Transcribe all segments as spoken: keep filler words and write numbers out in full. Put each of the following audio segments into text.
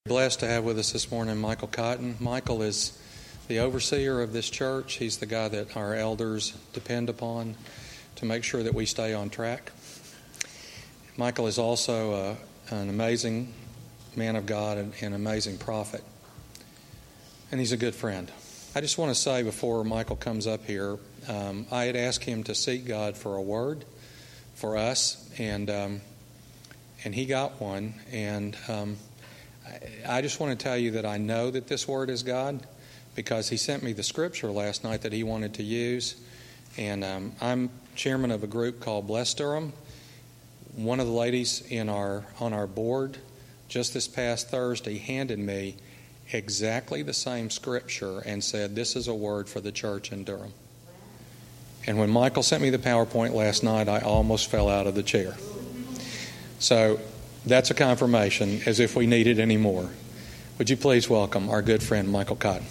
Blessed to have with us this morning Michael Cotton. Michael is the overseer of this church. He's the guy that our elders depend upon to make sure that we stay on track. Michael is also uh, an amazing man of God and an amazing prophet. And he's a good friend. I just want to say before Michael comes up here, um, I had asked him to seek God for a word for us, and um, and he got one. And um, I just want to tell you that I know that this word is God because he sent me the scripture last night that he wanted to use. And um, I'm chairman of a group called Bless Durham. One of the ladies in our on our board just this past Thursday handed me exactly the same scripture and said, this is a word for the church in Durham. And when Michael sent me the PowerPoint last night, I almost fell out of the chair. So that's a confirmation, as if we needed any more. Would you please welcome our good friend Michael Cotton.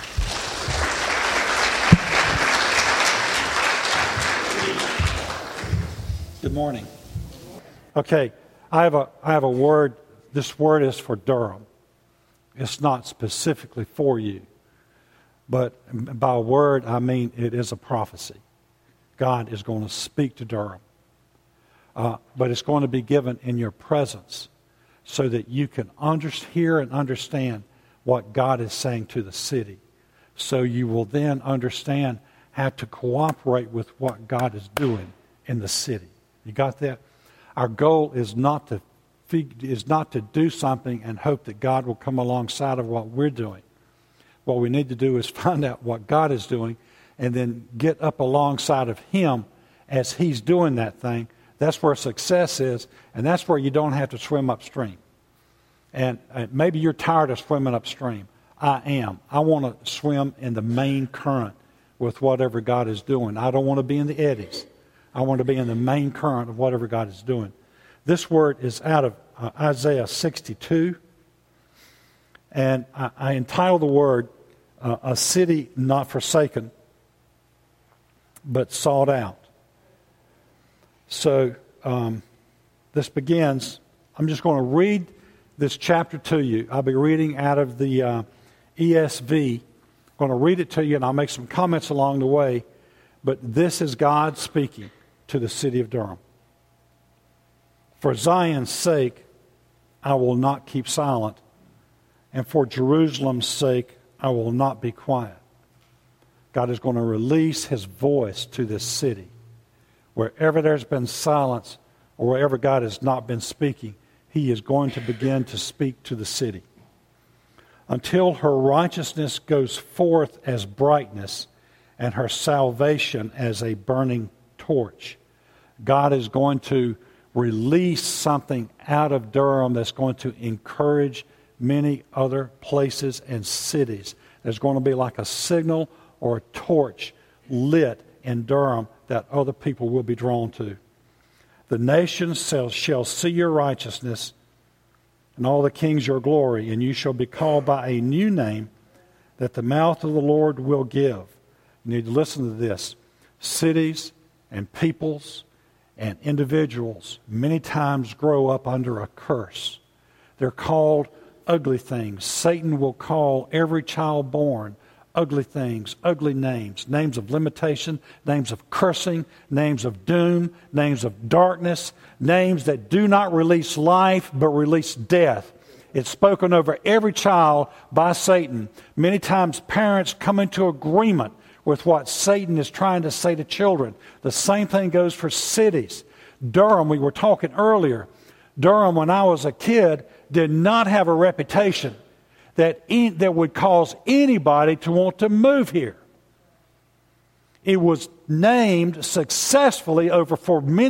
Good morning. Okay, I have a I have a word. This word is for Durham. It's not specifically for you, but by a word I mean it is a prophecy. God is going to speak to Durham. Uh, but it's going to be given in your presence so that you can under, hear and understand what God is saying to the city. So you will then understand how to cooperate with what God is doing in the city. You got that? Our goal is not to is not to do something and hope that God will come alongside of what we're doing. What we need to do is find out what God is doing and then get up alongside of Him as He's doing that thing. That's where success is, and that's where you don't have to swim upstream. And uh, maybe you're tired of swimming upstream. I am. I want to swim in the main current with whatever God is doing. I don't want to be in the eddies. I want to be in the main current of whatever God is doing. This word is out of uh, Isaiah sixty-two, and I, I entitled the word, uh, A City Not Forsaken, but Sought Out. So um, this begins, I'm just going to read this chapter to you. I'll be reading out of the uh, E S V. I'm going to read it to you and I'll make some comments along the way. But this is God speaking to the city of Durham. For Zion's sake, I will not keep silent. And for Jerusalem's sake, I will not be quiet. God is going to release His voice to this city. Wherever there's been silence or wherever God has not been speaking, He is going to begin to speak to the city. Until her righteousness goes forth as brightness and her salvation as a burning torch, God is going to release something out of Durham that's going to encourage many other places and cities. There's going to be like a signal or a torch lit in Durham that other people will be drawn to. The nations shall, shall see your righteousness, and all the kings your glory, and you shall be called by a new name that the mouth of the Lord will give. You need to listen to this. Cities and peoples and individuals many times grow up under a curse. They're called ugly things. Satan will call every child born ugly things, ugly names, names of limitation, names of cursing, names of doom, names of darkness, names that do not release life but release death. It's spoken over every child by Satan. Many times parents come into agreement with what Satan is trying to say to children. The same thing goes for cities. Durham, we were talking earlier. Durham, when I was a kid, did not have a reputation that that would cause anybody to want to move here. It was named successfully over for many